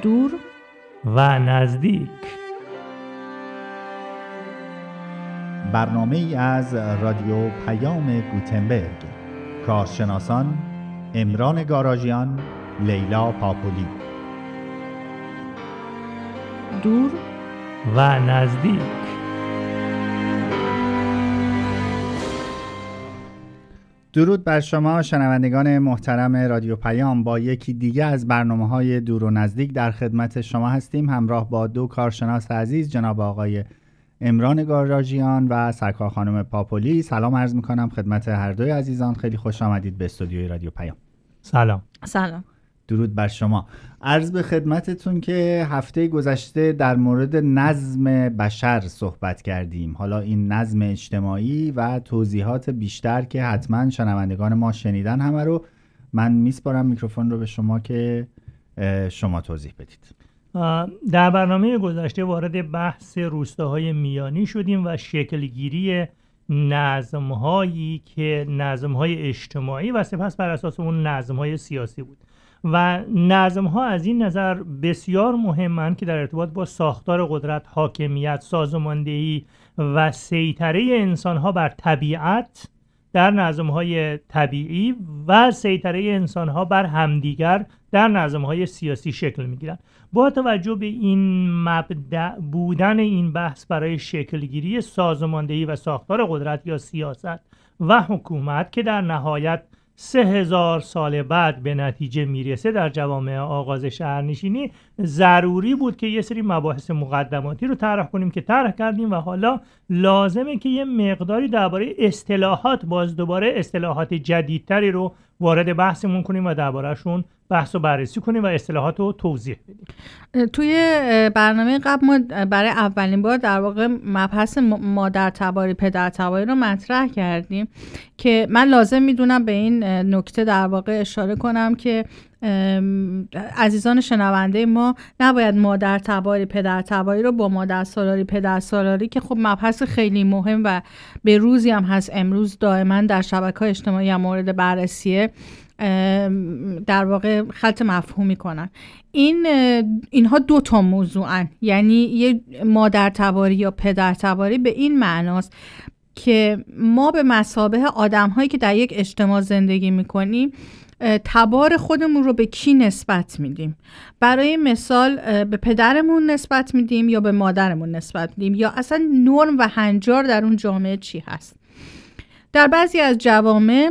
دور و نزدیک. برنامه ای از رادیو پیام گوتنبرگ. کارشناسان عمران گاراژیان، لیلا پاپولی. دور و نزدیک. درود بر شما شنوندگان محترم رادیو پیام. با یکی دیگه از برنامه‌های دور و نزدیک در خدمت شما هستیم، همراه با دو کارشناس عزیز، جناب آقای عمران گاراژیان و سرکار خانم پاپولی. سلام عرض می‌کنم خدمت هر دوی عزیزان. خیلی خوش آمدید به استودیوی رادیو پیام. سلام. درود بر شما. عرض به خدمتتون که هفته گذشته در مورد نظم بشر صحبت کردیم. حالا این نظم اجتماعی و توضیحات بیشتر که حتما شنوندگان ما شنیدن همه رو، من میسپارم میکروفون رو به شما که شما توضیح بدید. در برنامه گذشته وارد بحث روستاهای میانی شدیم و شکلگیری نظم‌هایی که نظم‌های اجتماعی و سپس بر اساس اون نظم‌های سیاسی بود و نظم‌ها از این نظر بسیار مهمند که در ارتباط با ساختار قدرت، حاکمیت، سازماندهی و سیطره انسان‌ها بر طبیعت در نظم‌های طبیعی و سیطره انسان‌ها بر همدیگر در نظم‌های سیاسی شکل می‌گیرند. با توجه به این مبدأ بودن این بحث برای شکلگیری سازماندهی و ساختار قدرت یا سیاست و حکومت که در نهایت 3000 سال بعد به نتیجه میرسه در جوامع آغاز شهرنشینی، ضروری بود که یه سری مباحث مقدماتی رو طرح کنیم که طرح کردیم و حالا لازمه که یه مقداری درباره اصطلاحات، باز دوباره اصطلاحات جدیدتری رو وارد بحثمون کنیم و درباره‌شون بحث و بررسی کنیم و اصطلاحات رو توضیح بدیم. توی برنامه قبل ما برای اولین بار در واقع مبحث مادر تباری پدر تباری رو مطرح کردیم که من لازم میدونم به این نکته در واقع اشاره کنم که عزیزان شنونده ما نباید مادر تباری پدر تباری رو با مادر سالاری پدر سالاری که خب مبحث خیلی مهم و به روزی هم هست امروز دائما در شبکه‌های اجتماعی هم مورد بررسیه در واقع خلط مفهومی کنن. اینها دو تا موضوعن، یعنی یه مادر تباری یا پدر تباری به این معناست که ما به مثابه آدم‌هایی که در یک اجتماع زندگی می‌کنیم تبار خودمون رو به کی نسبت میدیم. برای مثال به پدرمون نسبت میدیم یا به مادرمون نسبت میدیم، یا اصلا نرم و هنجار در اون جامعه چی هست. در بعضی از جوامع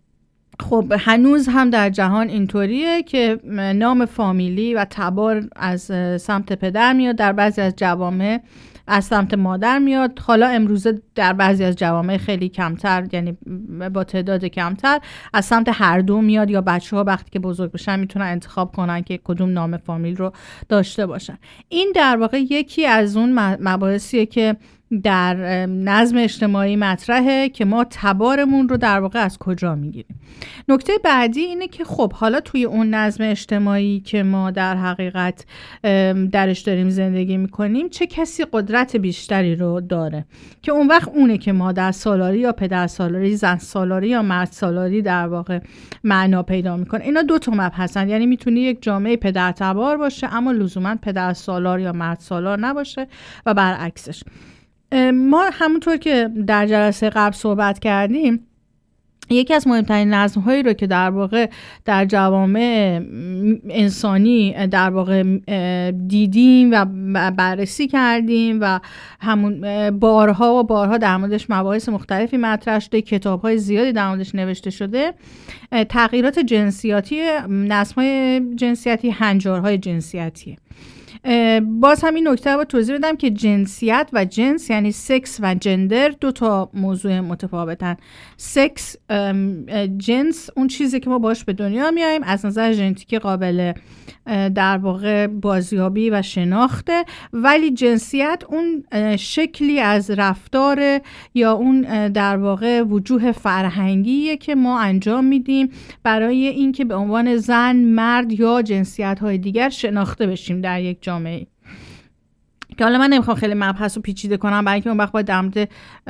خب هنوز هم در جهان اینطوریه که نام فامیلی و تبار از سمت پدر میاد، در بعضی از جوامع از سمت مادر میاد. حالا امروزه در بعضی از جوامع خیلی کمتر، یعنی با تعداد کمتر، از سمت هر دو میاد، یا بچه‌ها وقتی که بزرگ بشن میتونن انتخاب کنن که کدوم نام فامیل رو داشته باشن. این در واقع یکی از اون مباحثیه که در نظم اجتماعی مطرحه که ما تبارمون رو در واقع از کجا میگیریم. نکته بعدی اینه که خب حالا توی اون نظم اجتماعی که ما در حقیقت درش داریم زندگی میکنیم چه کسی قدرت بیشتری رو داره، که اون وقت اونه که مادر سالاری یا پدر سالاری، زن سالاری یا مرد سالاری در واقع معنا پیدا میکنه. اینا دو تا مبحثن، یعنی میتونه یک جامعه پدر تبار باشه اما لزوما پدر سالار یا مرد سالار نباشه و برعکسش. ما همونطور که در جلسه قبل صحبت کردیم، یکی از مهمترین نظم‌هایی رو که در واقع در جوامع انسانی در واقع دیدیم و بررسی کردیم و همون بارها و بارها در موردش مباحث مختلفی مطرح شده، کتاب‌های زیادی در موردش نوشته شده، تغییرات جنسیاتی، نظم‌های جنسیاتی، هنجارهای جنسیتی. باز همین نکته رو توضیح بدم که جنسیت و جنس یعنی سکس و جندر دو تا موضوع متفاوتن. سکس، جنس، اون چیزی که ما باش به دنیا میاییم، از نظر ژنتیکی قابل در واقع بازیابی و شناخته، ولی جنسیت اون شکلی از رفتار یا اون در واقع وجوه فرهنگیه که ما انجام میدیم برای اینکه به عنوان زن، مرد یا جنسیت‌های دیگر شناخته بشیم در یک جامعه. که حالا من نمیخوام خیلی مبحث رو پیچیده کنم، برای اینکه اون وقت باید در مورد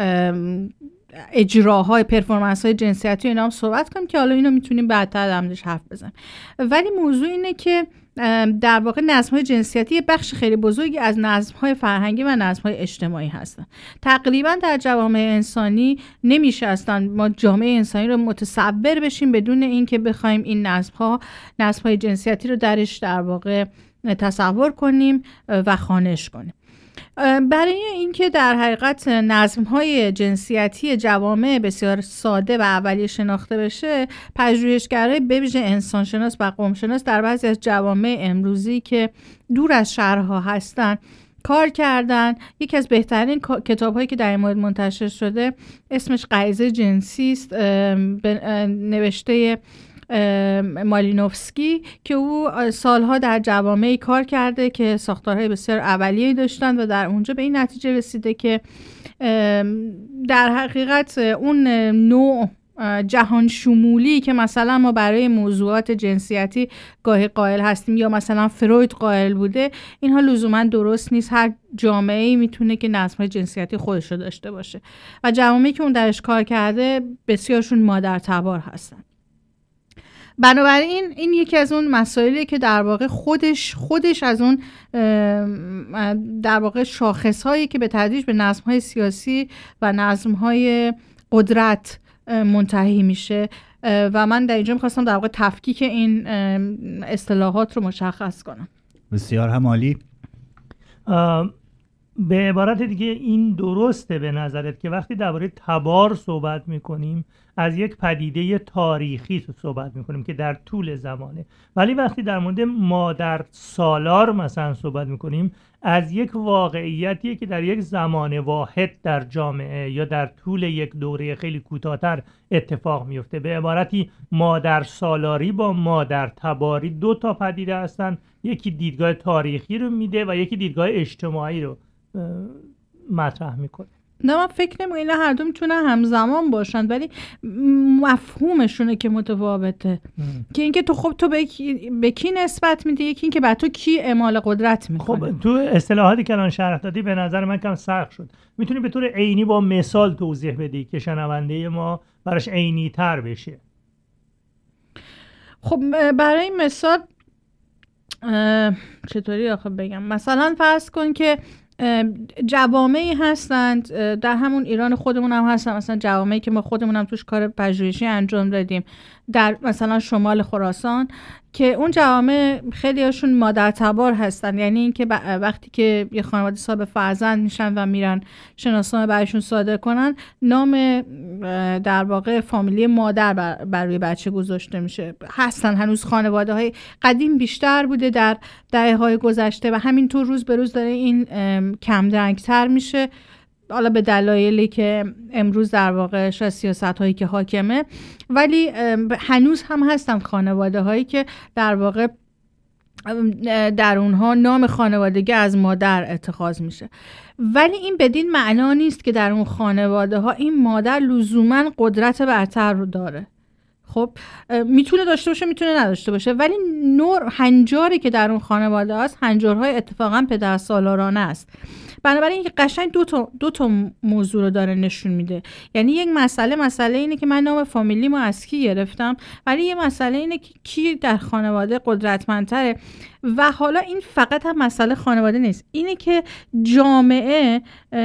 اجراهای پرفورمنس‌های جنسیتی اینا هم صحبت کنیم که حالا اینو میتونیم بعدتر در موردش حرف بزنیم. ولی موضوع اینه که در واقع نظم‌های جنسیتی بخش خیلی بزرگی از نظم‌های فرهنگی و نظم‌های اجتماعی هستند. تقریبا در جوامع انسانی نمیشه اصلا ما جامعه انسانی رو متصور بشیم بدون اینکه بخوایم این نظم‌های جنسیتی رو درش در واقع تصور کنیم و خوانش کنیم. برای اینکه در حقیقت نظم‌های جنسیتی جوامع بسیار ساده و اولیه شناخته بشه، پژوهشگرای بویژه انسانشناس و قومشناس در بعضی از جوامع امروزی که دور از شهرها هستن کار کردن. یکی از بهترین کتاب‌هایی که در این مورد منتشر شده اسمش غریزه جنسی است، نوشته مالینوفسکی که او سالها در جوامعی کار کرده که ساختارهای بسیار اولیه‌ای داشتن و در اونجا به این نتیجه رسیده که در حقیقت اون نوع جهان شمولی که مثلا ما برای موضوعات جنسیتی گاهی قائل هستیم یا مثلا فروید قائل بوده، اینها لزوما درست نیست. هر جامعه‌ای میتونه که نظم‌های جنسیتی خودش رو داشته باشه و جوامعی که اون درش کار کرده بسیارشون مادر تبار هستن. بنابراین این یکی از اون مسائلی که در واقع خودش از اون در واقع شاخص‌هایی که به تدریج به نظم‌های سیاسی و نظم‌های قدرت منتهی میشه و من در اینجا می‌خواستم در واقع تفکیک این اصطلاحات رو مشخص کنم. بسیار هم عالی. به عبارت دیگه این درسته به نظرت که وقتی درباره تبار صحبت میکنیم از یک پدیده تاریخی صحبت میکنیم که در طول زمانه، ولی وقتی در مورد مادر سالار مثلا صحبت میکنیم از یک واقعیتیه که در یک زمان واحد در جامعه یا در طول یک دوره خیلی کوتاه‌تر اتفاق میفته. به عبارتی مادر سالاری با مادر تباری دو تا پدیده هستن، یکی دیدگاه تاریخی رو میده و یکی دیدگاه اجتماعی رو مطرح میکنه. نه من فکر نمی‌کنم اینا هر دو میتونن همزمان باشن، ولی مفهومشونه که متفاوته. که اینکه تو به کی نسبت میدی، یکی اینکه بعد تو کی اعمال قدرت میکنه. خب تو اصطلاحاتی که الان شرح دادی به نظر من کم سخت شد. میتونی به طور عینی با مثال توضیح بدی که شنونده ما براش عینی تر بشه؟ خب برای مثال چطوری آخه بگم، مثلا فرض کن که جوامعی هستند در همون ایران خودمون هم هستن، مثلا جوامعی که ما خودمون هم توش کار پژوهشی انجام دادیم در مثلا شمال خراسان، که اون جوامع خیلی هاشون مادر تبار هستن. یعنی اینکه وقتی که یه خانواده صاحب فرزند میشن و میرن شناسنامه براشون صادر کنن، نام در واقع فامیلی مادر بر روی بچه گذاشته میشه. هستن هنوز خانواده های قدیم بیشتر بوده در دهه‌های گذشته و همینطور روز به روز داره این کم درنگتر میشه، حالا به دلایلی که امروز در واقع شاید سیاست‌هایی که حاکمه، ولی هنوز هم هستن خانواده هایی که در واقع در اونها نام خانوادگی از مادر اتخاذ میشه. ولی این بدین معنا نیست که در اون خانواده ها این مادر لزوما قدرت برتر رو داره. خب میتونه داشته باشه میتونه نداشته باشه، ولی نوع هنجاری که در اون خانواده هست هنجارهای اتفاقا پدرسالارانه است. بنابراین قشنگ دو تا موضوع رو داره نشون میده. یعنی یک مسئله اینه که من نام فامیلیمو از کی گرفتم، ولی یه مسئله اینه که کی در خانواده قدرتمندتره. و حالا این فقط هم مسئله خانواده نیست، اینه که جامعه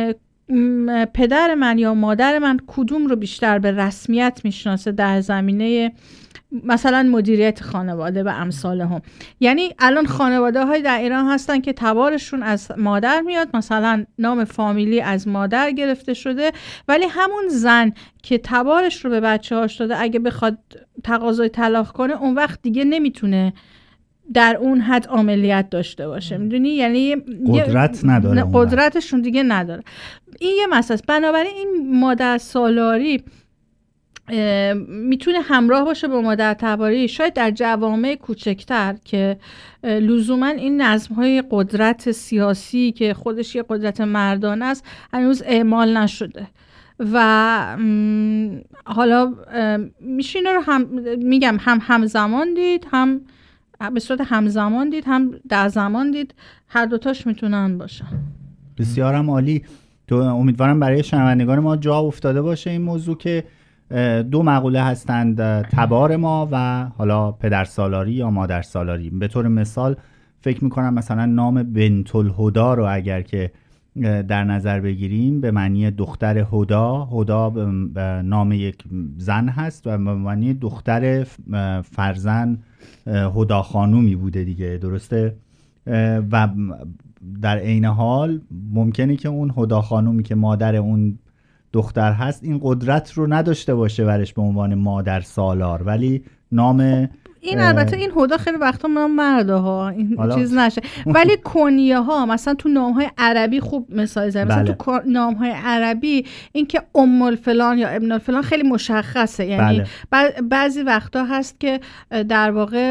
پدر من یا مادر من کدوم رو بیشتر به رسمیت میشناسه در زمینه مثلا مدیریت خانواده و امثال هم. یعنی الان خانواده های در ایران هستن که تبارشون از مادر میاد، مثلا نام فامیلی از مادر گرفته شده، ولی همون زن که تبارش رو به بچه هاش داده اگه بخواد تقاضای طلاق کنه اون وقت دیگه نمیتونه در اون حد عاملیت داشته باشه. میدونی یعنی قدرت نداره، قدرتشون دیگه نداره. این یه مسئله. بنابراین این مادر سالاری میتونه همراه باشه با مادر تباری، شاید در جوامع کوچکتر که لزوما این نظم‌های قدرت سیاسی که خودش یه قدرت مردانه است هنوز اعمال نشده و حالا میشه اینا رو هم همزمان دید، هم به صورت همزمان دید، هم در زمان دید، هر دوتاش میتونن باشن. بسیارم عالی. تو امیدوارم برای شنوندگان ما جا افتاده باشه این موضوع که دو مقوله هستند، تبار ما و حالا پدرسالاری یا مادرسالاری. به طور مثال فکر میکنم مثلا نام بنت الهدی رو اگر که در نظر بگیریم به معنی دختر هدا نام یک زن هست و به معنی دختر فرزند هدا خانومی بوده دیگه، درسته؟ و در عین حال ممکنه که اون هدا خانومی که مادر اون دختر هست این قدرت رو نداشته باشه برش به عنوان مادر سالار، ولی نام این البته این هدا خیلی وقتا نام مرده ها، این چیز نشه، ولی کنیه ها مثلا تو نام های عربی خوب مثال زدن، مثلا تو نام های عربی این که ام الفلان یا ابن الفلان خیلی مشخصه، یعنی بعضی وقتا هست که در واقع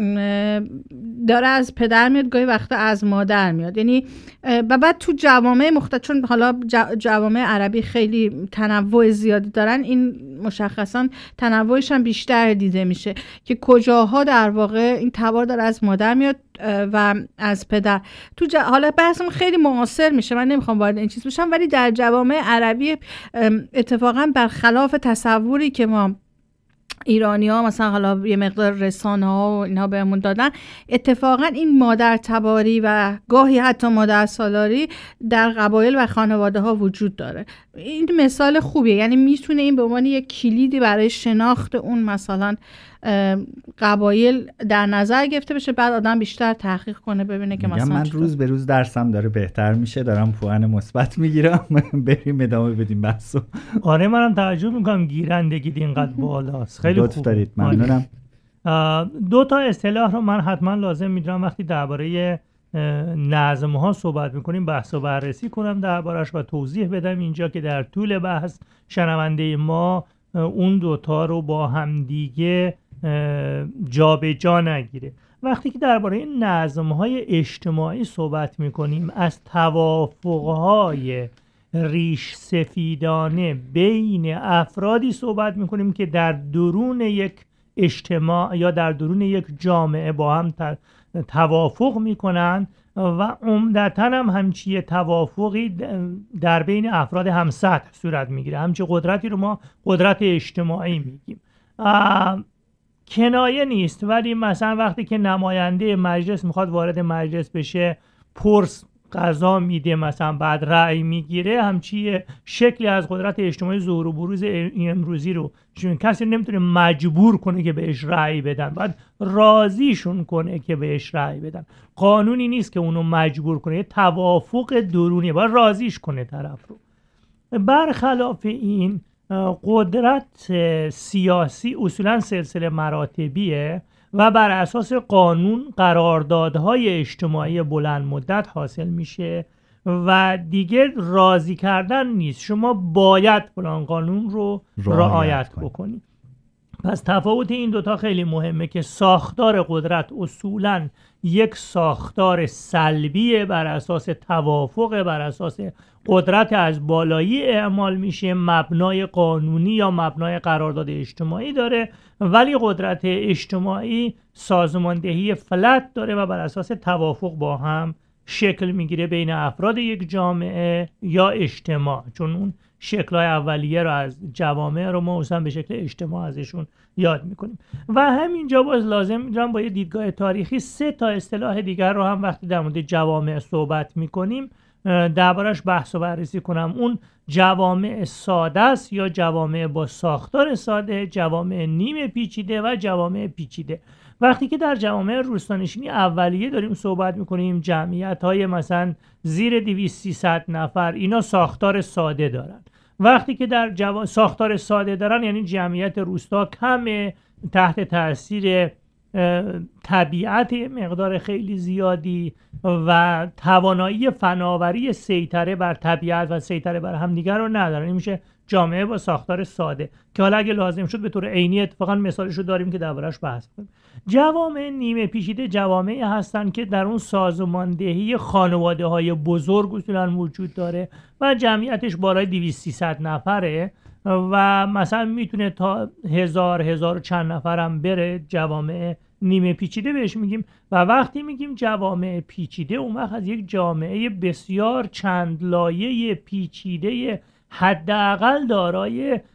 داره از پدر میاد، گاهی وقتا از مادر میاد، یعنی و بعد تو جوامع مختلف، چون حالا جوامع عربی خیلی تنوع زیادی دارن، این مشخصا تنوعش هم بیشتر دیده میشه که کجاها در واقع این تبار داره از مادر میاد و از پدر. تو حالا بحثم خیلی معاصر میشه، من نمیخوام وارد این چیز بشم، ولی در جوامع عربی اتفاقا برخلاف تصوری که ما ایرانی ها مثلا حالا یه مقدار رسانه ها و اینها بهمون دادن، اتفاقا این مادر تباری و گاهی حتی مادر سالاری در قبایل و خانواده ها وجود داره. این مثال خوبیه، یعنی میتونه این به عنوان یک کلیدی برای شناخت اون مثلا قبایل در نظر گرفته بشه، بعد آدم بیشتر تحقیق کنه ببینه که مثلا من روز به روز درسم داره بهتر میشه، دارم پوان مثبت میگیرم. بریم ادامه بدیم بحثو. آره منم تعجب میکنم گیرندگی اینقدر بالاست. خیلی خوب دارید، ممنونم. دو تا اصطلاح رو من حتما لازم میدونم وقتی درباره نظم ها صحبت میکنیم بحث و بررسی کنم دربارش و توضیح بدم اینجا که در طول بحث شنونده ما اون دوتا رو با هم دیگه جا به جا نگیره. وقتی که درباره نظم‌های اجتماعی صحبت می‌کنیم از توافق‌های ریش سفیدانه بین افرادی صحبت می‌کنیم که در درون یک اجتماع یا در درون یک جامعه با هم توافق می‌کنن و عمدتاً هم همچی توافقی در بین افراد همسطح صورت می‌گیره. همچی قدرتی رو ما قدرت اجتماعی میگیم. کنایه نیست، ولی مثلا وقتی که نماینده مجلس میخواد وارد مجلس بشه پرس قضا میده، مثلا بعد رأی میگیره، همچی شکلی از قدرت اجتماعی ظهور و بروز امروزی رو چون کسی نمیتونه مجبور کنه که بهش رأی بدن، بعد راضیشون کنه که بهش رأی بدن. قانونی نیست که اونو مجبور کنه، یه توافق درونیه، باید راضیش کنه طرف رو. برخلاف این قدرت سیاسی اصولا سلسله مراتبیه و بر اساس قانون قراردادهای اجتماعی بلند مدت حاصل میشه و دیگه راضی کردن نیست، شما باید فلان قانون رو رعایت بکنید. پس تفاوت این دوتا خیلی مهمه که ساختار قدرت اصولاً یک ساختار سلبیه، بر اساس توافق، بر اساس قدرت از بالایی اعمال میشه، مبنای قانونی یا مبنای قرارداد اجتماعی داره، ولی قدرت اجتماعی سازماندهی فلت داره و بر اساس توافق با هم شکل میگیره بین افراد یک جامعه یا اجتماع، چون اون شکل‌های اولیه رو از جوامع رو ما اصلا به شکل اجتماع ازشون یاد میکنیم. و همینجا باز لازم میدونم با یه دیدگاه تاریخی 3 تا اصطلاح دیگر رو هم وقتی در مورد جوامع صحبت میکنیم دربارش بحث و بررسی کنم. اون جوامع ساده است یا جوامع با ساختار ساده، جوامع نیمه پیچیده و جوامع پیچیده. وقتی که در جوامع روستانشینی اولیه داریم صحبت میکنیم، جمعیت‌های مثلا زیر 200-300 نفر، اینا ساختار ساده دارن. وقتی که در ساختار ساده دارن یعنی جمعیت روستا کمه، تحت تاثیر طبیعت مقدار خیلی زیادی و توانایی فناوری سیطره بر طبیعت و سیطره بر همدیگر رو ندارن. این میشه جامعه با ساختار ساده که حالا اگه لازم شد به طور عینی اتفاقا مثالش رو داریم که دربارش بحث کنیم. جوامع نیمه پیچیده جوامعی هستن که در اون سازماندهی خانواده‌های بزرگ اصولاً وجود داره و جمعیتش بالای 200-300 نفره و مثلا میتونه تا 1000 چند نفرم بره. جوامع نیمه پیچیده بهش میگیم. و وقتی میگیم جوامع پیچیده اون وقت از یک جامعه بسیار چند لایه پیچیده حداقل دارای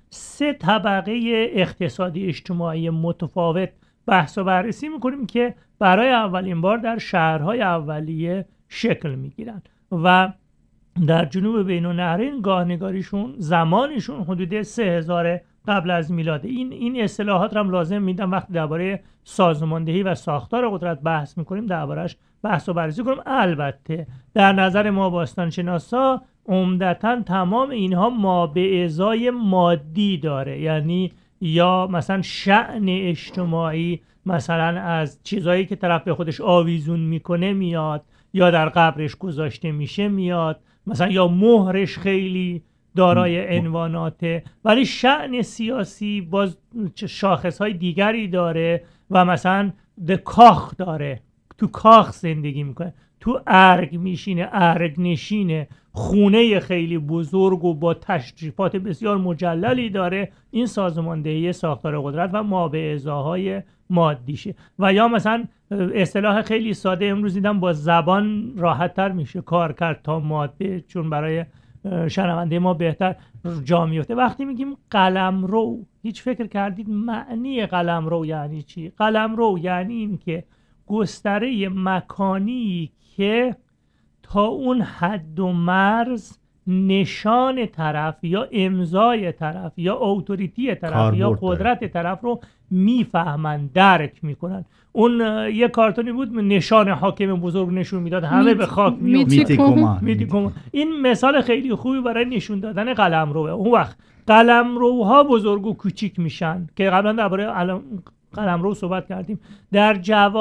3 طبقه اقتصادی اجتماعی متفاوت بحث و بررسی میکنیم که برای اولین بار در شهرهای اولیه شکل میگیرن و در جنوب بین النهرین گاهنگاریشون زمانشون حدود 3000 قبل از میلاد. این اصطلاحات رو هم لازم میدم وقتی درباره سازماندهی و ساختار قدرت بحث میکنیم دربارش بحث و بررسی کنیم. البته در نظر ما باستانشناسا عمدتاً تمام اینها ما به ازای مادی داره، یعنی یا مثلا شأن اجتماعی مثلا از چیزایی که طرف به خودش آویزون میکنه میاد یا در قبرش گذاشته میشه میاد، مثلا یا مهرش خیلی دارای عنواناته، ولی شأن سیاسی باز شاخصهای دیگری داره و مثلا کاخ داره، تو کاخ زندگی میکنه، تو ارگ میشینه، ارگ نشینه، خونه خیلی بزرگ و با تشریفات بسیار مجللی داره. این سازماندهی ساختار قدرت و مابعضاهای مادیشه. و یا مثلا اصطلاح خیلی ساده امروز دیدم با زبان راحت تر میشه کار کرد تا ماده، چون برای شنونده ما بهتر جا میفته. وقتی میگیم قلمرو، هیچ فکر کردید معنی قلمرو یعنی چی؟ قلمرو یعنی این که گستره مکانی که تا اون حد و مرز نشان طرف یا امضای طرف یا اتوریتی طرف یا قدرت طرف رو میفهمن، درک میکنن. اون یه کارتونی بود نشان حاکم بزرگ نشون میداد، همه به خاک میتیکوما. این مثال خیلی خوبی برای نشون دادن قلمروه. اون وقت قلمروها بزرگ و کوچیک میشن که قبلا درباره قلمرو صحبت کردیم. در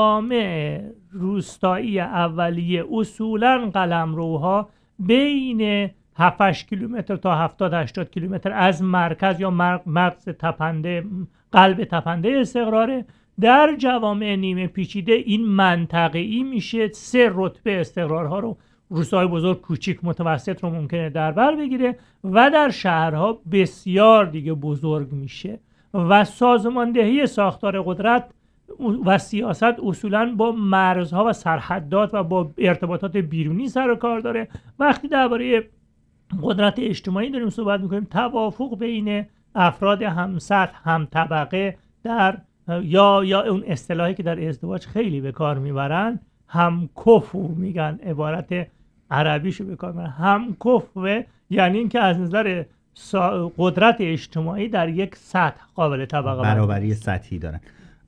جوامع روستایی اولیه اصولاً قلمروها بین 7-8 کیلومتر تا 70-80 کیلومتر از مرکز یا مغز تپنده، قلب تپنده استقراره. در جوامع نیمه پیچیده این منطقه‌ای میشه، 3 رتبه استقرارها رو روستای بزرگ، کوچیک، متوسط رو ممکنه در بر بگیره و در شهرها بسیار دیگه بزرگ میشه. و سازماندهی ساختار قدرت و سیاست اصولاً با مرزها و سرحدات و با ارتباطات بیرونی سر و کار داره. وقتی درباره قدرت اجتماعی داریم صحبت میکنیم، توافق بین افراد همسطح، هم طبقه در یا اون اصطلاحی که در ازدواج خیلی به کار میبرن، هم کفو میگن، عبارت عربیشو به کار میبرن، هم کفو یعنی این که از نظر قدرت اجتماعی در یک سطح قابل طبقه برابری سطحی دارن.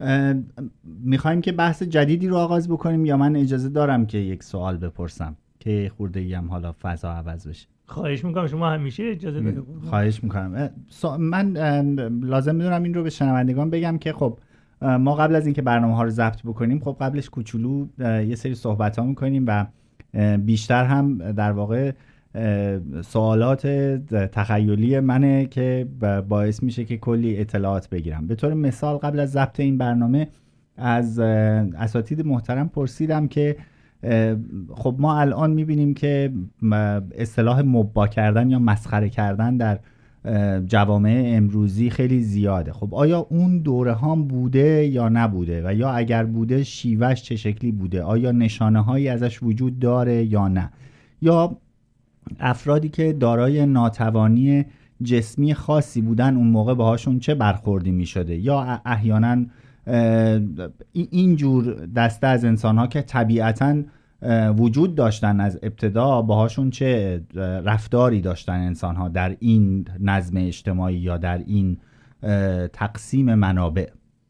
میخوایم که بحث جدیدی رو آغاز بکنیم یا من اجازه دارم که یک سوال بپرسم که خورده‌ای هم حالا فضا عوض بشه؟ خواهش میکنم، شما همیشه اجازه بده. خواهش میکنم. من لازم میدونم این رو به شنوندگان بگم که خب ما قبل از اینکه برنامه ها رو ضبط بکنیم خب قبلش کوچولو یه سری صحبت ها میکنیم و بیشتر هم در واقع سوالات تخیلی منه که باعث میشه که کلی اطلاعات بگیرم. به طور مثال قبل از ضبط این برنامه از اساتید محترم پرسیدم که خب ما الان میبینیم که اصطلاح مبا کردن یا مسخره کردن در جوامع امروزی خیلی زیاده. خب آیا اون دوره هم بوده یا نبوده و یا اگر بوده شیوهش چه شکلی بوده؟ آیا نشانه هایی ازش وجود داره یا نه؟ یا افرادی که دارای ناتوانی جسمی خاصی بودن اون موقع باهاشون چه برخوردی می شده؟ یا احیانا اینجور دسته از انسان ها که طبیعتاً وجود داشتن از ابتدا باهاشون چه رفتاری داشتن انسان ها در این نظم اجتماعی یا در این تقسیم منابع؟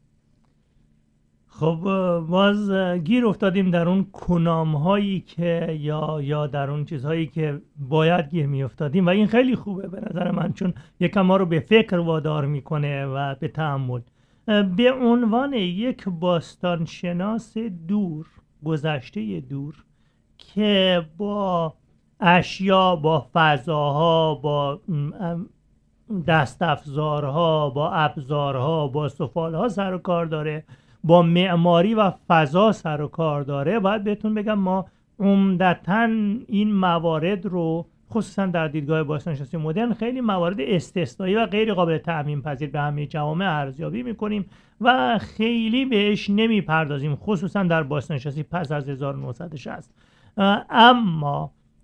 خب باز گیر افتادیم در اون کنام هایی که یا در اون چیزهایی که باید گیر می افتادیم و این خیلی خوبه به نظر من، چون یکم ما رو به فکر وادار میکنه و به تأمل. به عنوان یک باستانشناس دور، گذشته دور که با اشیا، با فضاها، با دستافزارها، با ابزارها، با سفالها سر و کار داره، با معماری و فضا سر و کار داره، باید بهتون بگم ما عمدتاً این موارد رو خصوصا در دیدگاه باستانشناسی مدرن خیلی موارد استثنایی و غیر قابل تعمیم پذیر به همه جوامع ارزیابی میکنیم و خیلی بهش نمیپردازیم، خصوصا در باستانشناسی پس از 1960. اما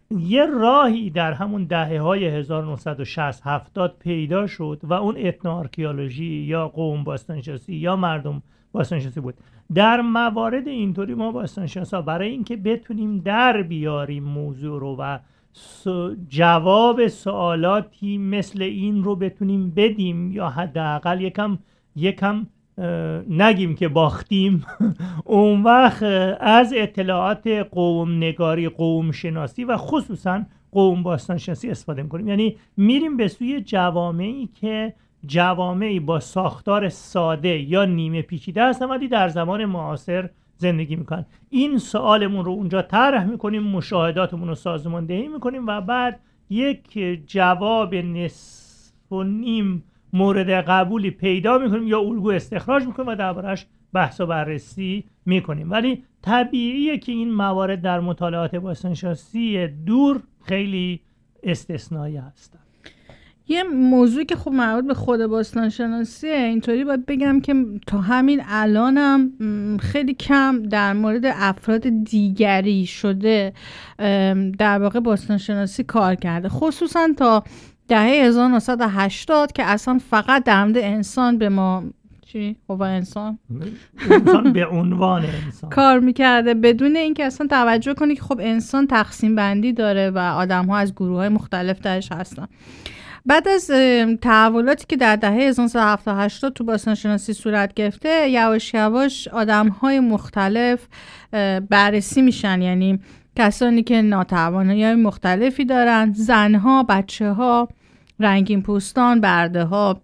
یه راهی در همون دهه‌های 1960 70 پیدا شد و اون اتنوآرکیولوژی یا قوم باستانشناسی یا مردم باستانشناسی بود. در موارد اینطوری ما باستانشناسا برای اینکه بتونیم در بیاریم موضوع رو و جواب سوالاتی مثل این رو بتونیم بدیم یا حداقل یکم نگیم که باختیم اون وقت از اطلاعات قوم نگاری، قوم شناسی و خصوصا قوم باستان شناسی استفاده میکنیم. یعنی میریم به سوی جوامعی که جوامعی با ساختار ساده یا نیمه پیچیده هستن ولی در زمان معاصر زندگی میکنن. این سوالمون رو اونجا طرح میکنیم، مشاهداتمون رو سازماندهی میکنیم و بعد یک جواب نصف و نیم مورد قبولی پیدا میکنیم یا الگو استخراج میکنیم و دربارش بحث و بررسی میکنیم. ولی طبیعیه که این موارد در مطالعات باستانشناسی دور خیلی استثنایی هستن. یه موضوعی که خب مربوط به خود باستانشناسیه، اینطوری باید بگم که تا همین الانم خیلی کم در مورد افراد دیگری شده در واقع باستانشناسی کار کرده، خصوصا تا دهه 1980 که اصلا فقط در مورد انسان به ما انسان به عنوان انسان کار میکرده بدون اینکه اصلا توجه کنی که خب انسان تقسیم بندی داره و آدم ها از گروه های مختلف درش هستن. بعد از تحولاتی که در دهه 1970 تو باستانشناسی صورت گرفته، یواش یواش آدم های مختلف بررسی میشن، یعنی کسانی که ناتوانایی مختلفی دارن، زنها، بچه‌ها، رنگین پوستان، برده‌ها،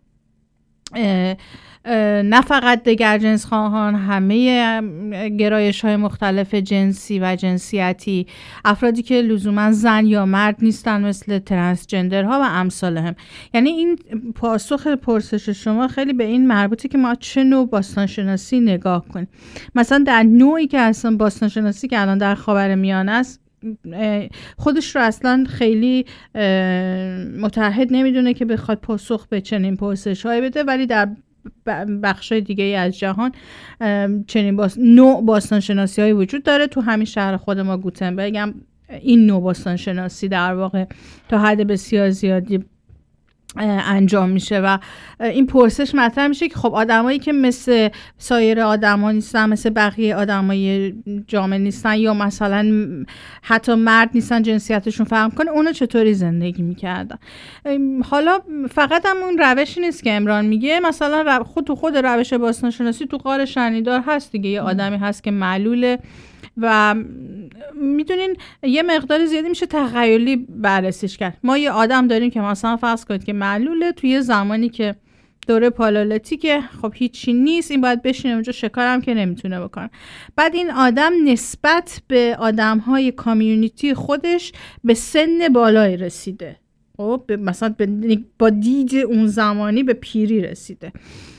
نه فقط دگرجنس خواهان، همه گرایش‌های مختلف جنسی و جنسیتی، افرادی که لزوما زن یا مرد نیستن مثل ترنسجندرها و امثالهم. یعنی این پاسخ پرسش شما خیلی به این مربوطه که ما چه نوع باستانشناسی نگاه کنیم. مثلا در نوعی که اصلا باستانشناسی که الان در خاورمیانه است خودش رو اصلا خیلی متعهد نمیدونه که بخواد پاسخ به چنین پرسش‌هایی بده، ولی در بخشای دیگه ای از جهان چنین نوع باستانشناسی‌هایی وجود داره. تو همین شهر خود ما گوتنبرگ هم این نوع باستانشناسی در واقع تا حد بسیار زیادی انجام میشه و این پرسش مطرح میشه که خب آدمایی که مثل سایر آدما نیستن، مثل بقیه آدمای جامعه نیستن یا مثلا حتی مرد نیستن، جنسیتشون فرق کنه، اونا چطوری زندگی میکردن. حالا فقط هم اون روشی نیست که عمران میگه، مثلا خود روش باستانشناسی تو غار شنیدار هست دیگه. یه آدمی هست که معلوله و میدونین یه مقدار زیادی میشه تخیلی بررسیش کرد. ما یه آدم داریم که مثلا فرض کنید که معلوله، توی زمانی که دوره پالیولیتیکه، خب هیچی نیست، این باید بشینه اونجا، شکارم که نمیتونه بکنه. بعد این آدم نسبت به آدم‌های کامیونیتی خودش به سن بالایی رسیده، خب مثلا با دید اون زمانی به پیری رسیده،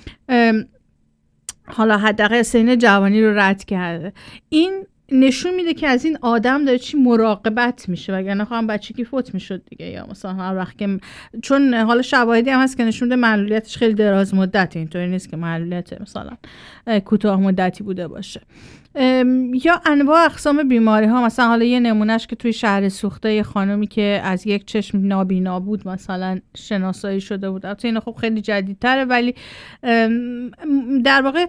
حالا حداقل سن جوانی رو رد کرده. این نشون میده که از این آدم داره چی مراقبت میشه، وگرنه خواهم بچگی فوت میشد دیگه، یا مثلا هر وقت که چون حالا شواهدی هم هست که نشون میده معلولیتش خیلی دراز مدته، اینطوری نیست که معلولیت مثلا کوتاه مدتی بوده باشه. یا انواع اقسام بیماری ها، مثلا حالا یه نمونهش که توی شهر سوخته یه خانومی که از یک چشم نابینا بود مثلا شناسایی شده بود. البته اینا خب خیلی جدیدتره، ولی در واقع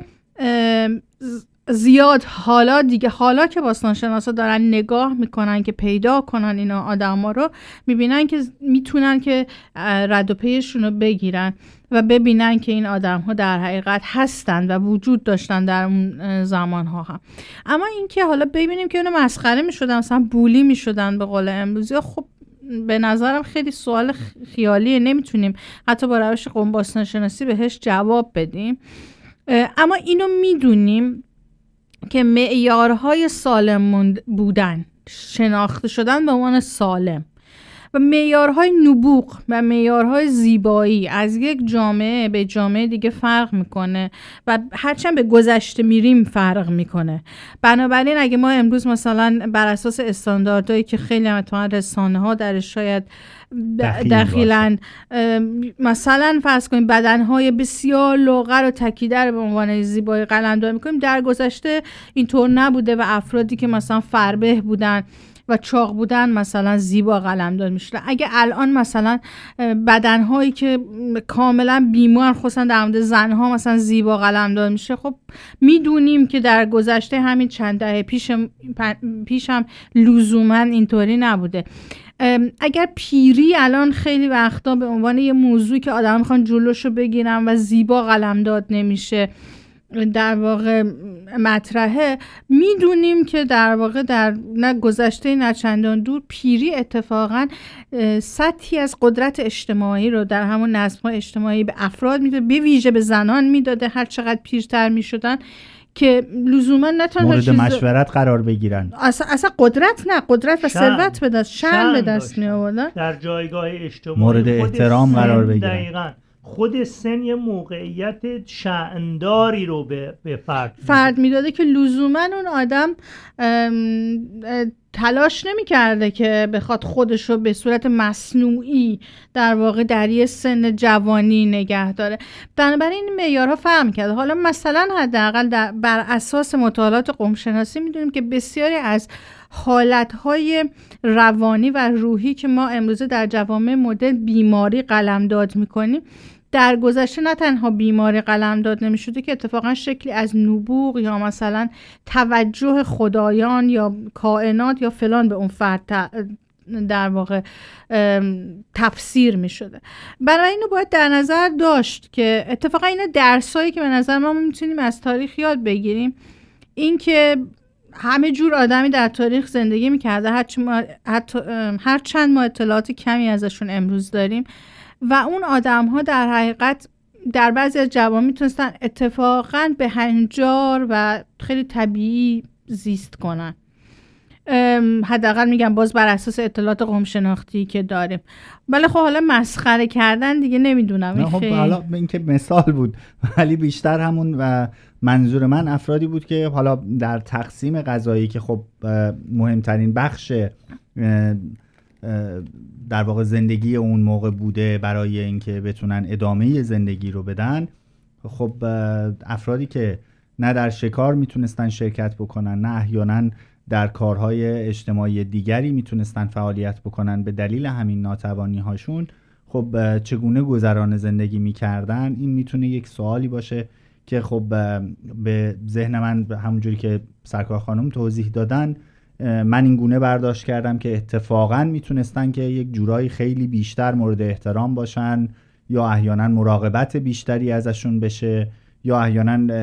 زیاد حالا که باستانشناسا دارن نگاه میکنن که پیدا کنن اینا آدما رو، میبینن که میتونن که رد و پیشون رو بگیرن و ببینن که این آدم‌ها در حقیقت هستن و وجود داشتن در اون زمان‌ها هم. اما اینکه حالا ببینیم که اونا مسخره میشدن، مثلا بولی میشدن به قول امروزی، خب به نظرم خیلی سوال خیالیه، نمیتونیم حتی با روش قوم باستانشناسی بهش جواب بدیم. اما اینو میدونیم که معیارهای سالم بودن، شناخته شدن به عنوان سالم و معیارهای نبوغ و معیارهای زیبایی از یک جامعه به جامعه دیگه فرق میکنه و هرچند به گذشته میریم فرق میکنه. بنابراین اگه ما امروز مثلا بر اساس استانداردهایی که خیلی اتفاقا رسانه ها درش شاید دخیلن، مثلا فرض کنیم بدنهای بسیار لاغر و تکیده رو به عنوان زیبایی قلمداد میکنیم، در گذشته اینطور نبوده و افرادی که مثلا فربه بودن و چاق بودن مثلا زیبا قلمداد میشده. اگه الان مثلا بدنهایی که کاملا بیمار، خصوصا در مورد زنها مثلا زیبا قلمداد میشه، خب میدونیم که در گذشته همین چند دهه پیش هم لزوما اینطوری نبوده. اگر پیری الان خیلی وقتا به عنوان یه موضوعی که آدم میخوان جلوشو بگیرن و زیبا قلمداد نمیشه در واقع مطرحه، میدونیم که در واقع در نه گذشته نه چندان دور پیری اتفاقا سطحی از قدرت اجتماعی رو در همون نظم‌های اجتماعی به افراد میده، به ویژه به زنان میداده هر چقدر پیرتر میشدن، که لزوما نه تنها مورد مشورت قرار بگیرن، اصلا قدرت نه، قدرت و ثروت به دست، شأن به دست می آوردن، در جایگاه اجتماعی مورد احترام قرار بگیرن. دقیقاً خود سن یه موقعیت شأنداری رو به فرد میداده که لزوما اون آدم تلاش نمی کرده که بخواد خودش رو به صورت مصنوعی در واقع در یه سن جوانی نگه داره. بنابراین این معیارها فرق می‌کرده. حالا مثلا حداقل بر اساس مطالعات قوم‌شناسی می‌دونیم که بسیاری از حالتهای روانی و روحی که ما امروزه در جوامع مدرن بیماری قلمداد می‌کنیم، در گذشته نه تنها بیماری قلمداد نمی‌شده که اتفاقا شکلی از نبوغ یا مثلا توجه خدایان یا کائنات یا فلان به اون فرد در واقع تفسیر می‌شده. برای اینو باید در نظر داشت که اتفاقا اینا درسایی که به نظر ما میتونیم از تاریخ یاد بگیریم، این که همه جور آدمی در تاریخ زندگی می‌کرده، هر چند ما اطلاعات کمی ازشون امروز داریم، و اون آدم‌ها در حقیقت در بعضی از جوامع میتونستن اتفاقاً به هنجار و خیلی طبیعی زیست کنن. حداقل میگم باز بر اساس اطلاعات قوم شناختی که داریم. ولی خب حالا مسخره کردن دیگه نمیدونم. خب حالا این که مثال بود، ولی بیشتر همون و منظور من افرادی بود که حالا در تقسیم غذایی که خب مهمترین بخش در واقع زندگی اون موقع بوده برای اینکه بتونن ادامه زندگی رو بدن، خب افرادی که نه در شکار میتونستن شرکت بکنن، نه احیانا در کارهای اجتماعی دیگری میتونستن فعالیت بکنن به دلیل همین ناتوانی هاشون، خب چگونه گذران زندگی میکردن؟ این میتونه یک سوالی باشه که خب به ذهن من همونجوری که سرکار خانم توضیح دادن، من این گونه برداشت کردم که اتفاقا میتونستن که یک جورایی خیلی بیشتر مورد احترام باشن، یا احیانا مراقبت بیشتری ازشون بشه، یا احیانا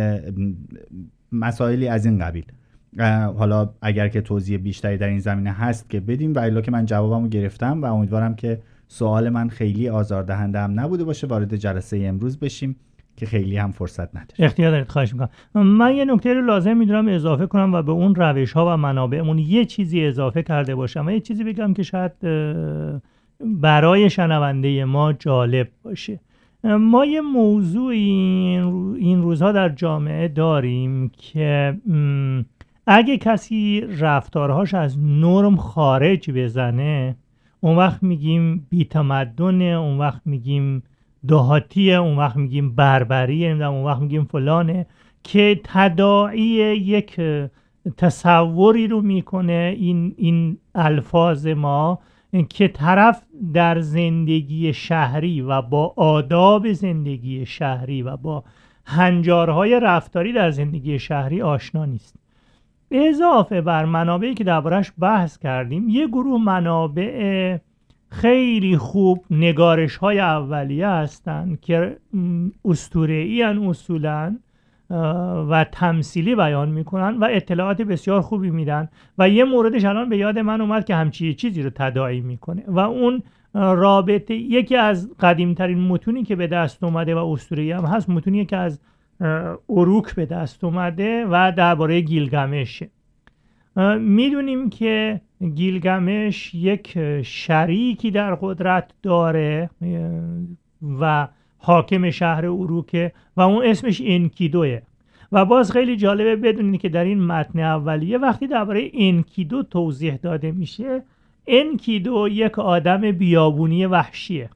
مسائلی از این قبیل. حالا اگر که توضیح بیشتری در این زمینه هست که بدیم، و الا که من جوابمو گرفتم و امیدوارم که سوال من خیلی آزاردهنده هم نبوده باشه، وارد جلسه امروز بشیم که خیلی هم فرصت نداره. اختیار دارید، خواهش میکنم. من یه نکته رو لازم میدونم اضافه کنم و به اون روش ها و منابعمون یه چیزی اضافه کرده باشم و یه چیزی بگم که شاید برای شنونده ما جالب باشه. ما یه موضوعی این روزها در جامعه داریم که اگه کسی رفتارهاش از نرم خارج بزنه، اون وقت میگیم بی‌تمدنه، اون وقت میگیم دهاتیه، اون وقت میگیم بربریه، اون وقت میگیم فلانه، که تداعی یک تصوری رو میکنه این الفاظ ما که طرف در زندگی شهری و با آداب زندگی شهری و با هنجارهای رفتاری در زندگی شهری آشنا نیست. اضافه بر منابعی که دربارش بحث کردیم، یه گروه منابع خیلی خوب نگارش‌های اولیه هستند که اسطوره‌ای ان اصولاً و تمثیلی بیان میکنن و اطلاعات بسیار خوبی میدن، و یه موردش الان به یاد من اومد که همچین چیزی رو تداعی میکنه و اون رابطه یکی از قدیمترین متونی که به دست اومده و اسطوره‌ای هم هست، متونی که از اروک به دست اومده و درباره گیلگمشه. میدونیم که گیلگمش یک شریکی در قدرت داره و حاکم شهر اروکه و اون اسمش انکیدوه. و باز خیلی جالبه بدونید که در این متن اولیه وقتی درباره انکیدو توضیح داده میشه، انکیدو یک آدم بیابونی وحشیه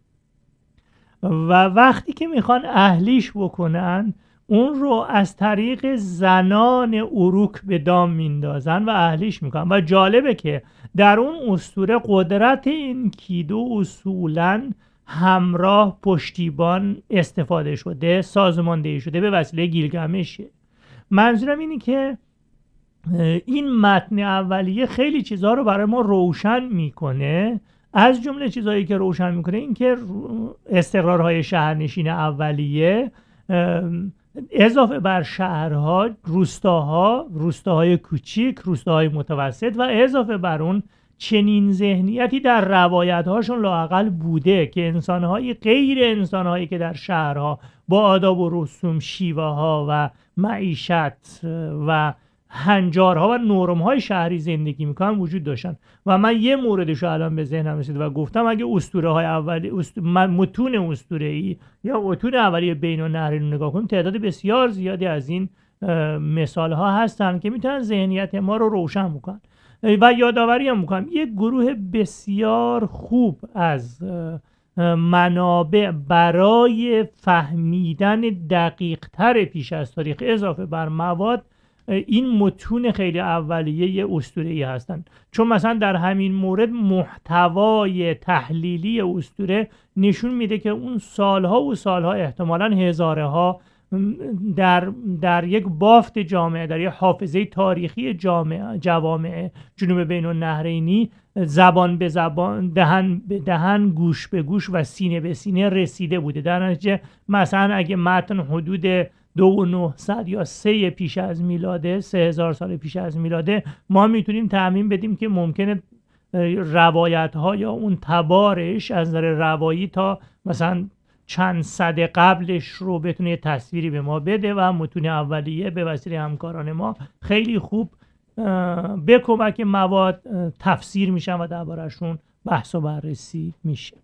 و وقتی که میخوان اهلیش بکنن، اون رو از طریق زنان اروک به دام میندازن و اهلیش میکنن. و جالبه که در اون اسطوره قدرت انکیدو اصولاً همراه پشتیبان استفاده شده، سازماندهی شده به وسیله گیلگمشه. منظورم اینه که این متن اولیه خیلی چیزها رو برای ما روشن میکنه. از جمله چیزهایی که روشن میکنه این که استقرارهای شهرنشین اولیه اضافه بر شهرها، روستاهای کوچیک، روستاهای متوسط و اضافه بر اون چنین ذهنیتی در روایت‌هاشون لااقل بوده که انسان‌های غیر انسان‌هایی که در شهرها با آداب و رسوم، شیوه‌ها و معیشت و هنجارها و نرم‌های شهری زندگی میکنن وجود داشتن. و من یه موردش رو الان به ذهنم رسید و گفتم اگه اسطوره‌های اولی متون اسطوره‌ای یا متون اولیه بین‌النهری رو نگاه کنیم، تعداد بسیار زیادی از این مثال‌ها هستن که میتونن ذهنیت ما رو روشن بکنن. و یادآوری هم میکنم یک گروه بسیار خوب از منابع برای فهمیدن دقیق تر پیش از تاریخ اضافه بر مواد این متون خیلی اولیه اسطوره‌ای هستند. چون مثلا در همین مورد محتوای تحلیلی اسطوره نشون میده که اون سالها و سالها احتمالاً هزارها در یک بافت جامعه، در یک حافظه تاریخی جوامع جنوب بین النهرینی زبان به زبان، دهن به دهن، گوش به گوش و سینه به سینه رسیده بوده. در نتیجه مثلا اگه متن حدود 2900 یا 3 پیش از میلاده، 3000 سال پیش از میلاده، ما میتونیم تعمیم بدیم که ممکنه روایت ها یا اون تبارش از نظر روایی تا مثلا چند صده قبلش رو بتونه تصویری به ما بده و متون اولیه به وسیله همکاران ما خیلی خوب به کمک مواد تفسیر میشن و درباره‌شون بحث و بررسی میشه.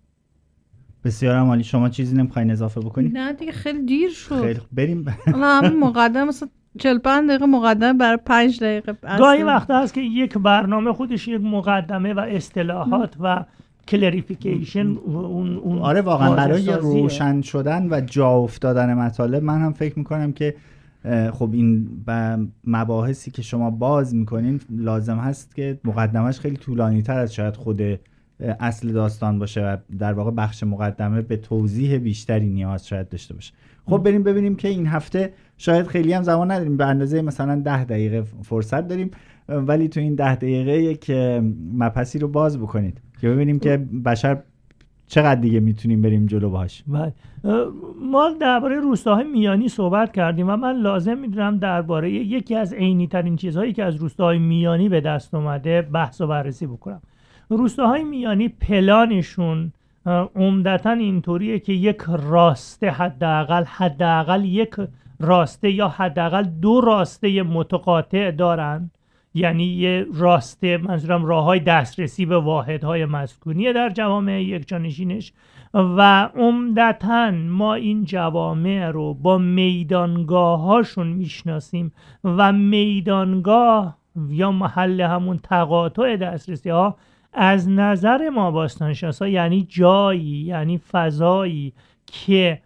بسیار عالی. شما چیزی نمیخواین اضافه بکنید؟ نه دیگه خیلی دیر شد. خیلی بریم. همین مقدمه مثلا 45 دقیقه مقدمه برای 5 دقیقه. گاهی وقتا هست که یک برنامه خودش یک مقدمه و اصطلاحات و کلریفیکیشن اون آره واقعا برای روشن شدن و جا افتادن مطالب من هم فکر میکنم که خب این مباحثی که شما باز میکنین لازم هست که مقدمش خیلی طولانی تر از شاید خود اصل داستان باشه و در واقع بخش مقدمه به توضیح بیشتری نیاز شاید داشته باشه. خب بریم ببینیم که این هفته شاید خیلی هم زمان نداریم، به اندازه مثلا 10 دقیقه فرصت داریم، ولی تو این 10 دقیقه یک مبحثی رو باز بکنید که ببینیم که بشر چقدر دیگه میتونیم بریم جلو باهاش. ما درباره روستاهای میانی صحبت کردیم و من لازم میدونم درباره یکی از عینی ترین چیزهایی که از روستاهای میانی به دست اومده بحث و بررسی بکنم. روستاهای میانی پلانشون عمدتاً اینطوریه که یک راسته حداقل یک راسته یا حداقل 2 راسته متقاطع دارن. یعنی یه راسته، منظورم راههای دسترسی به واحدهای مسکونی در جوامع یکجانشینش، و عمدتاً ما این جوامع رو با میدانگاه هاشون میشناسیم و میدانگاه یا محل همون تقاطع دسترسی ها از نظر ما باستانشناسا یعنی جایی، یعنی فضایی که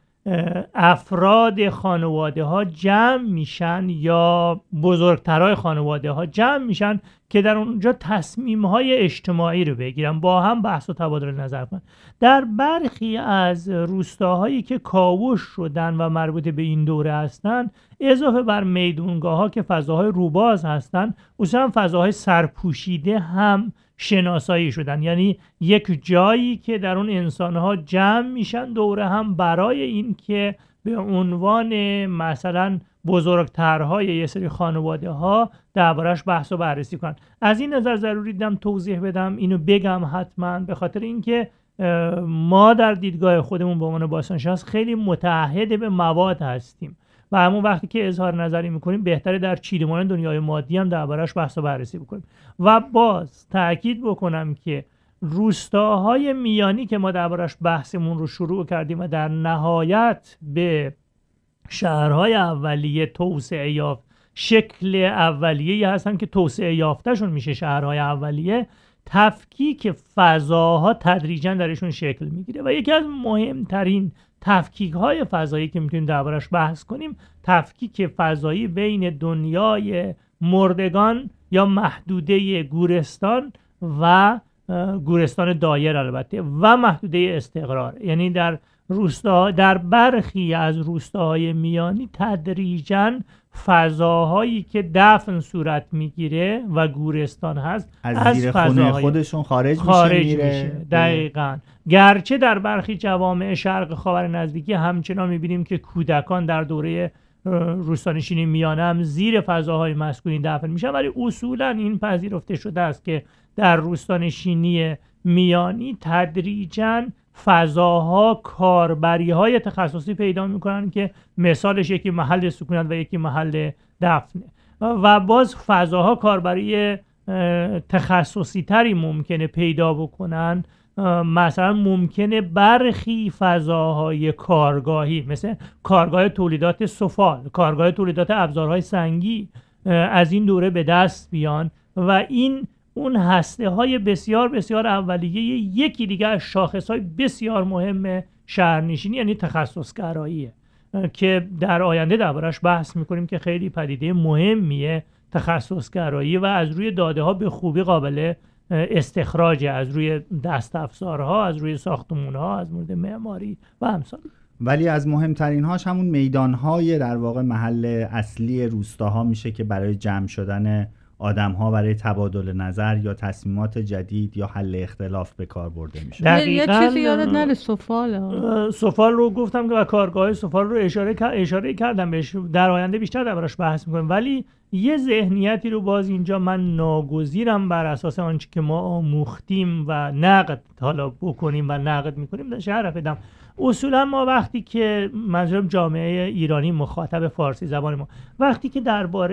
افراد خانواده ها جمع میشن یا بزرگترهای خانواده ها جمع میشن که در اونجا تصمیم های اجتماعی رو بگیرن، با هم بحث و تبادل نظر کنن. در برخی از روستاهایی که کاوش شدن و مربوط به این دوره هستن، اضافه بر میدونگاه ها که فضاهای روباز هستن، اصلا فضاهای سرپوشیده هم شناسایی شدن. یعنی یک جایی که در اون انسانها جمع میشن دوره هم برای این که به عنوان مثلا بزرگترهای یه سری خانواده ها دربارش بحث و بررسی کنن. از این نظر ضروری دیدم توضیح بدم، اینو بگم حتما، به خاطر اینکه ما در دیدگاه خودمون به عنوان باستانشناس خیلی متعهد به مواد هستیم و همون وقتی که اظهار نظری میکنیم بهتره در چیدمان دنیای مادی هم دربارش بحث و بررسی بکنیم. و باز تأکید بکنم که روستاهای میانی که ما دربارش بحثمون رو شروع کردیم و در نهایت به شهرهای اولیه توسعه یافت، شکل اولیه هستن که توسعه یافتهشون میشه شهرهای اولیه، تفکیک فضاها تدریجا درشون شکل میگیره و یکی از مهمترین تفکیک های فضایی که میتونیم دربارش بحث کنیم تفکیک فضایی بین دنیای مردگان یا محدوده گورستان و گورستان دایر البته و محدوده استقرار. یعنی در برخی از روستاهای میانی تدریجاً فضاهایی که دفن صورت میگیره و گورستان هست از زیر خونه خودشون خارج میشه. دقیقاً. گرچه در برخی جوامع شرق خاور نزدیکی همچنان میبینیم که کودکان در دوره روستانشینی میانه هم زیر فضاهای مسکونی دفن میشن، ولی اصولاً این پذیرفته شده است که در روستانشینی میانی تدریجاً فضاها کاربری‌های تخصصی پیدا می‌کنن که مثالش یکی محل سکونت و یکی محل دفنه و باز فضاها کاربری تخصصی تری ممکنه پیدا بکنن. مثلا ممکنه برخی فضاهای کارگاهی مثل کارگاه تولیدات سفال، کارگاه تولیدات ابزارهای سنگی از این دوره به دست بیان و این اون هسته های بسیار بسیار اولیه یکی دیگه از شاخص های بسیار مهم شهرنشینی یعنی تخصصگراییه که در آینده دربارش بحث میکنیم که خیلی پدیده مهمیه تخصصگرایی و از روی داده ها به خوبی قابل استخراج، از روی دست افزارها، از روی ساختمون ها، از مورد معماری و امثال. ولی از مهمترین هاش همون میدان های در واقع محل اصلی روستاها میشه که برای جمع شدن آدم ها برای تبادل نظر یا تصمیمات جدید یا حل اختلاف به کار برده میشه. یه چیزی یادت نره سفال رو گفتم که و کارگاه سفال رو اشاره کردم بهش، در آینده بیشتر دربارش بحث میکنیم، ولی یه ذهنیتی رو باز اینجا من ناگزیرم بر اساس آنچه که ما آموختیم و نقد حالا بکنیم و نقد میکنیم شرح بدم. اصولا ما وقتی که منظورم جامعه ایرانی مخاطب فارسی زبان ما وقتی که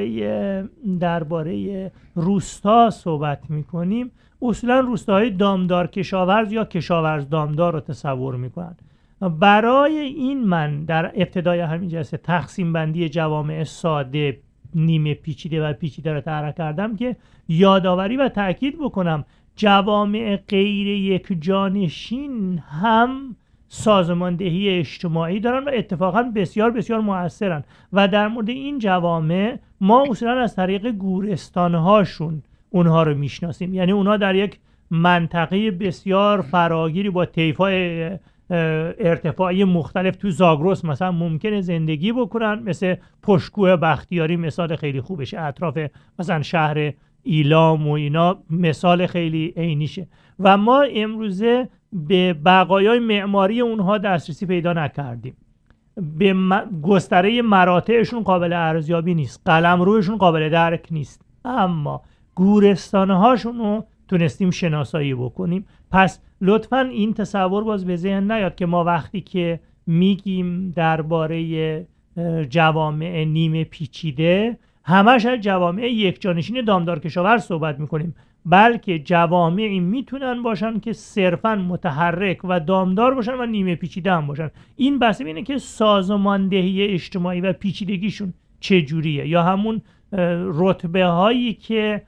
درباره روستا صحبت میکنیم اصولا روستاهای دامدار کشاورز یا کشاورز دامدار رو تصور میکنن. برای این من در ابتدای همین جلسه تقسیم بندی جوامع ساده، نیمه پیچیده و پیچیده رو طرح کردم که یادآوری و تاکید بکنم جوامع غیر یک جانشین هم سازماندهی اجتماعی دارن و اتفاقا بسیار بسیار مؤثرن و در مورد این جوامع ما اصولا از طریق گورستانهاشون اونها رو میشناسیم. یعنی اونها در یک منطقه بسیار فراگیری با طیف‌های ارتفاعی مختلف تو زاگرس مثلا ممکنه زندگی بکنن، مثل پشتکوه بختیاری مثال خیلی خوبشه، اطراف مثلا شهر ایلام و اینا مثال خیلی عینیشه و ما امروزه به بقایای معماری اونها دسترسی پیدا نکردیم، به گستره مراتعشون قابل ارزیابی نیست، قلمروشون قابل درک نیست، اما گورستانهاشون رو تونستیم شناسایی بکنیم. پس لطفاً این تصور باز به ذهن نیاد که ما وقتی که میگیم درباره جوامع نیمه پیچیده همش از جوامع یک جانشین دامدار کشاورز صحبت میکنیم، بلکه جوامعی میتونن باشن که صرفاً متحرک و دامدار باشن و نیمه پیچیده هم باشن. این بحث اینه که سازماندهی اجتماعی و پیچیدگیشون چجوریه، یا همون رتبه هایی که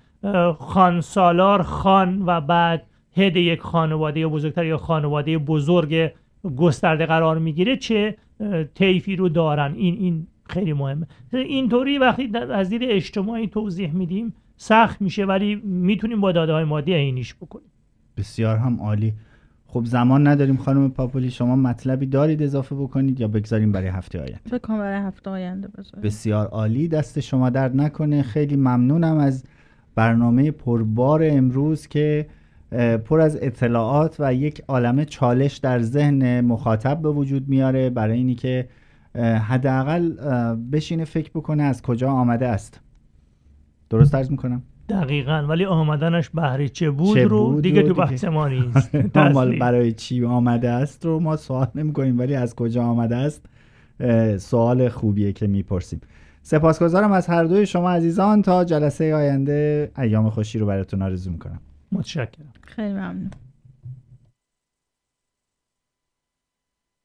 خانسالار خان و بعد هد یک خانواده یا بزرگتر یا خانواده بزرگ گسترده قرار میگیره چه طیفی رو دارن. این خیلی مهمه. اینطوری وقتی از دید اجتماعی توضیح میدیم سخت میشه، ولی میتونیم با داده های مادی عینیش بکنیم. بسیار هم عالی. خب زمان نداریم خانم پاپولی، شما مطلبی دارید اضافه بکنید یا بگذاریم برای هفته آینده؟ بکنم برای هفته آینده بذاریم. بسیار عالی، دست شما درد نکنه. خیلی ممنونم از برنامه پربار امروز که پر از اطلاعات و یک عالمه چالش در ذهن مخاطب به وجود میاره برای اینی که حداقل بشینه فکر بکنه از کجا آمده است. درست عرض میکنم؟ دقیقاً. ولی آمدنش بهره چه بود رو دیگه تو بحث ما نیست. برای چی آمده است رو ما سوال نمی‌کنیم، ولی از کجا آمده است سوال خوبیه که میپرسیم. سپاسگزارم از هر دوی شما عزیزان. تا جلسه آینده ایام خوشی رو براتون آرزو میکنم. متشکرم. خیلی ممنون.